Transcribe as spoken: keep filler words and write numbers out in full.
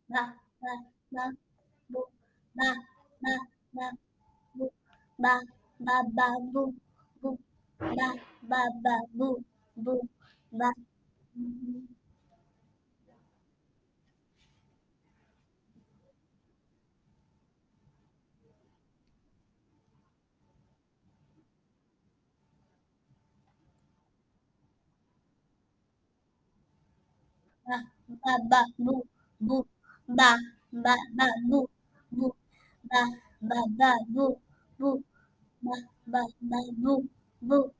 ba ba ba bu ba ba ba bu ba ba ba bu bu ba ba ba bu bu ba ba ba ba bu bu ba ba ba bu bu ba ba ba bu bu ba ba ba bu bu